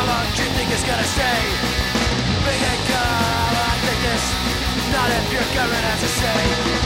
long do you think it's gonna stay? Big income, I think this. Not if your government has to say.